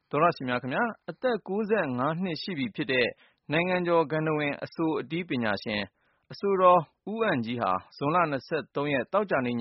ဒေါရရှင်များခင်ဗျာအသက်95နှစ်ရှိပြီဖြစ်တဲ့နိုင်ငံကျော်ဂန္ဓဝင်အဆိုအတီးပညာရှင်အဆိုတော်ဦးအန့်ကြီးဟာဇွန်လ23ရက်တောက်ကြနေ့ည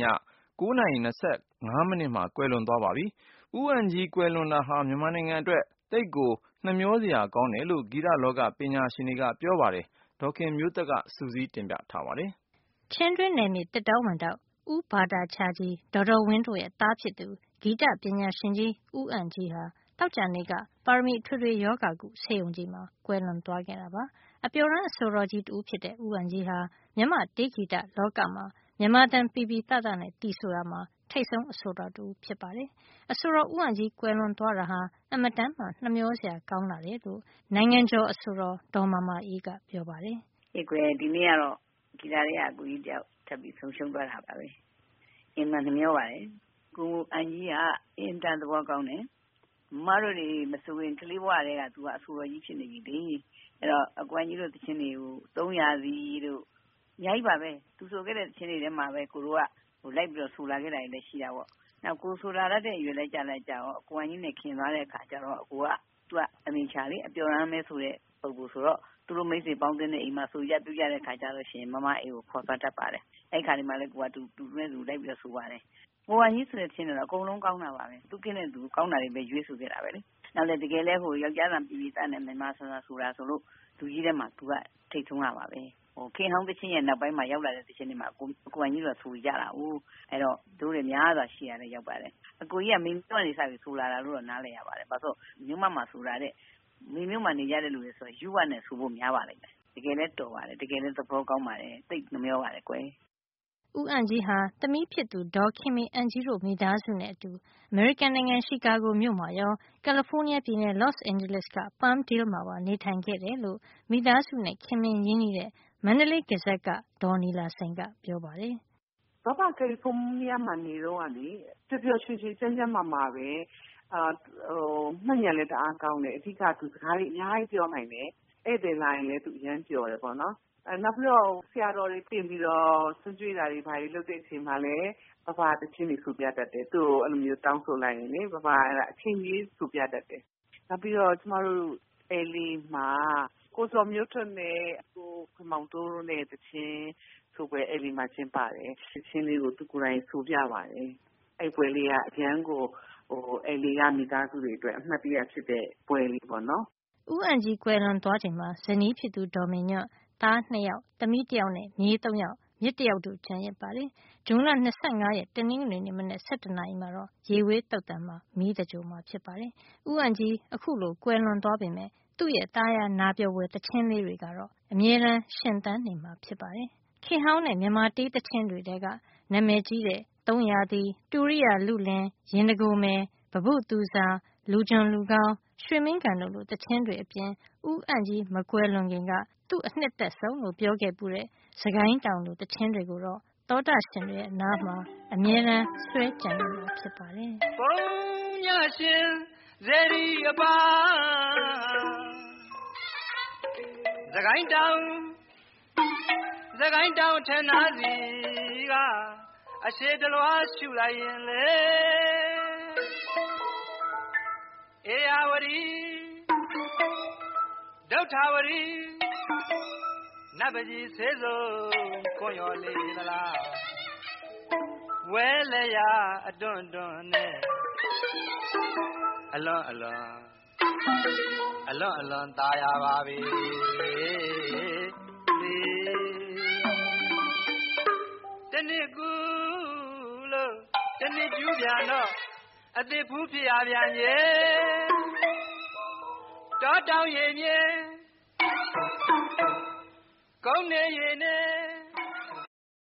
9:25မိနစ်မှာကွယ်လွန်သွားပါပြီ။ဦးအန့်ကြီးကွယ်လွန်တာဟာမြန်မာနိုင်ငံအတွက်သိပ်ကိုနှမျောစရာကောင်းတယ်လို့ဂီတလောကပညာရှင်တွေကပြောပါတယ်။ဒေါခင်မျိုးသက်ကစူးစီးတင်ပြထားပါတယ်။ချင်းတွင်းနယ်မြေတက်တောဝန်တောက်ဦးဘာတာချာကြီးဒေါ်တော်ဝင်းတို့ရဲ့သားဖြစ်သူဂီတပညာရှင်ကြီးဦးအန့်ကြီးဟာတောက်ကြနေ့ကပါရမီထွေထွေယောဂါကုဆေးရုံကြီးမှာကွယ်လွန်သွားခဲ့တာပါ။အပျော်တမ်းအဆိုတော်ကြီးတူဖြစ်တဲ့ဦးအန့်ကြီးဟာမြမတေးဂီတလောကမှာမြန်မာတန်ပီပီတတနဲ့တီဆိုတာမှာထိတ်ဆုံးအဆိုတော်တူဖြစ်ပါတယ်။အဆိုတော်ဦးအန့်ကြီးကွယ်လွန်သွားတာဟာအမတန်မှနှမျောစရာကောင်းလာတယ်လို့နိုင်ငံကျော်အဆိုတော်ဒေါ်မာမာအေးကပြောပါတယ်။ဒီနေ့ကတော့ဂီတတွေကအကူကြီးတယောက်ထပ်ပြီးဆုံးရှုံးသွားတာပါပဲ။အင်မနှမျောပါတယ်။ကိုအန့်ကြီးကအင်တန်သဘောကောင်းတယ်။မတို့တွေမဆိုရင်ကလေးဘဝတည်းကသူကအဆိုတော်ကြီးဖြစ်နေပြီလေ။အဲ့တော့အကွမ်းကြီးတို့တခြင်းတွေကို300စီတို့အများကြီးပါပဲ။သူဆိုခဲ့တဲ့တခြင်းတွေထဲမှာပဲကိုတို့ကလိုက်ပြီးတော့ဆိုလာခဲ့တာလည်းရှိတာပေါ့။နောက်ကိုဆိုလာတဲ့အရွယ်လိုက်ကြတော့အကွမ်းကြီးနဲ့ခင်သွားတဲ့အခါကျတော့သူကအမေချာလေးအပျော်ရမ်းမဲဆိုတဲ့ပုံကိုဆိုတော့သူတို့မိတ်ဆွေပေါင်းတဲ့အိမ်မှာဆိုရက်ပြကြတဲ့ခါကျတော့ရှင်မမအေးကိုခေါ်သွားတတ်ပါတယ်။အဲ့ခါဒီမှာလည်းကိုကတူနဲ့သူလိုက်ပြီးတော့ဆိုပါတယ်။ကိုကကြီးဆိုတဲ့ချင်းတော့အကုန်လုံးကောင်းတာပါပဲ။သူကင်းတဲ့သူကောင်းတာတွေပဲရွေးဆိုခဲ့တာပဲလေ။နောက်လည်းတကယ်လဲယောက်ျားတန်ပြည်သားနဲ့မြန်မာဆိုတာဆိုလို့လူကြီးထဲမှာသူကထိတ်ဆုံးလာပါပဲ။ခင်ဟောင်းတချင်းရဲ့နောက်ပိုင်းမှာရောက်လာတဲ့တချင်းတွေမှာကိုကကြီးတော့ဆိုကြတာ။အဲ့တော့တို့တွေများစွာရှိရတယ်ရောက်ပါတယ်။အကိုကြီးကမိမျိုးကနေစပြီးဆိုလာတာလို့တော့နားလည်ရပါတယ်။ဘာလို့မြို့မမှာဆိုတာတဲ့မိမျိုးမှာနေကြတဲ့လူတွေဆိုယူဝနဲ့ဆိုဖို့များပါလိမ့်မယ်။တကယ်လဲတော်ပါတယ်တကယ်လဲသဘောကောင်းပါတယ်သိနှမျောပါတယ်ကွယ်ဦးအန့်ကြီးဟာသမီးဖြစ်သူဒေါ်ခင်မင်အန့်ကြီးတို့မိသားစုနဲ့အတူအမေရိကန်နိုင်ငံရှီကာဂိုမြို့မှာရောကယ်လီဖိုးနီးယားပြည်နယ်လော့စ်အိန်ဂျလိစ်က Palmdale မှာပါနေထိုင်ခဲ့တယ်လို့မိသားစုနဲ့ခင်မင်ရင်းနှီးတဲ့မန္တလေးဂဇက်ကဒေါ်နီလာစိန်ကပြောပါတယ်။ဘာကယ်လီဖိုးနီးယားမှာနေတော့လေပျော်ရွှင်ရွှင်ကျန်းမာပဲမှတ်ဉာဏ်လည်းတအားကောင်းတယ်အဓိကသူစကားလေးအများကြီးပြောနိုင်တယ်ဧည့်သည်လာရင်လည်းသူအရမ်းပြောတယ်ပေါ့နော်နောက်ပြီးတော့ဆရာတော်တွေပြင်ပြီးတော့ဆွကြွေးတာတွေဘာတွေလုပ်တဲ့အချိန်မှာလည်းဘာတချင်းတွေဆိုပြတတ်တယ်သူ့ကိုအဲ့လိုမျိုးတောင်းဆိုလိုက်ရင်လေဘာအဲ့ဒါအချိန်ကြီးဆိုပြတတ်တယ်နောက်ပြီးတော့ကျမတို့အဲလီမှာကိုစောမျိုးထွန်းနဲ့ကိုခမောင်တိုးနဲ့တချင်းဆိုပွဲအဲလီမှာကျင်းပါတယ်တချင်းလေးကိုသူကိုယ်တိုင်ဆိုပြပါတယ်အဲ့ပွဲလေးကအကျန်းကိုအဲလီကမိသားစုတွေအတွက်အမှတ်တရဖြစ်တဲ့ပွဲလေးပေါ့နော်ဦးအန့်ကြီးကွယ်လွန်သွားချိန်မှာဇနီးဖြစ်သူဒေါ်မင်းညွန့်သား2ယောက်သမီး1ယောက်နဲ့မြေး3ယောက်မြစ်1ယောက်တို့ကျန်ရစ်ပါတယ်။ဇွန်လ25ရက်တနင်္ဂနွေနေ့မနက်7:00 နာရီမှာတော့ရေဝေးတုတ်တံမှာမီးတကြိုမှာဖြစ်ပါတယ်။ဦးအန့်ကြီးအခုလိုကွယ်လွန်သွားပေမဲ့သူ့ရဲ့သားယာနာပျော်ပွဲတခြင်းလေးတွေကတော့အမြဲတမ်းရှင်သန်နေမှာဖြစ်ပါတယ်။ခေဟောင်းနဲ့မြန်မာတေးတခြင်းတွေတဲကနာမည်ကြီးတဲ့300သည်တူရိယာလူလင်ရင်တကိုမယ်ပပုသူစာလူဂျွန်လူကောင်းရွှေမင်းကန်တို့လိုတခြင်းတွေအပြင်ဦးအန့်ကြီးမကွယ်လွန်ခင်ကသူ့အနှစ်သက်ဆုံးလို့ပြောခဲ့ပူတဲ့စကိုင်းတောင်လိုတခြင်းတွေကိုတော့သောတာရှင်တွေရဲ့နားမှာအမြဲတမ်းဆွဲကြံနေမှာဖြစ်ပါတယ်။ဘုံညရှင်ဇေဒီအပါစကိုင်းတောင်ထနာစီကအရှိတလွားရှုလိုက်ရင်လေအေယဝရီဒုဋ္ဌဝရီနတ်ပကြီးဆေးစုံခွန်ရော်လေးသလားဝဲလေရအတွန်းနဲ့အလွန်ตายရပါပြီတနစ်ကူလို့တနစ်ကျူးပြန်တော့အသစ်ဖူးဖြစ်ရပြန်ရဲ့တောတောင်ရင်မြေကုန်းနေရင်နဲ့